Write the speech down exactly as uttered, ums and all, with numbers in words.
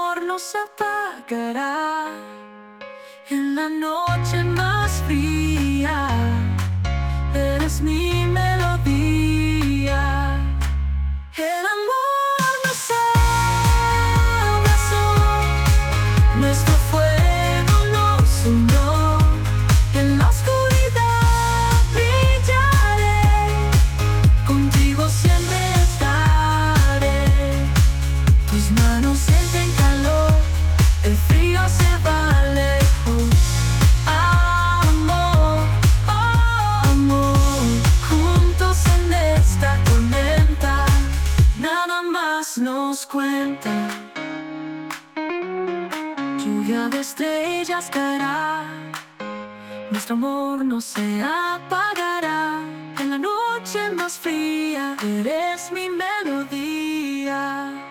amor no se apagará en la noche más fría. Eres mi melodía. El amor nos abrazó, nuestro fuego nos unió. En la oscuridad brillaré, contigo siempre estaré. Tus manos sienten calor, el frío se va lejos. Amor, oh, amor, juntos en esta tormenta, nada más nos cuenta. Lluvia de estrellas caerá, nuestro amor no se apagará. En la noche más fría, eres mi melodía.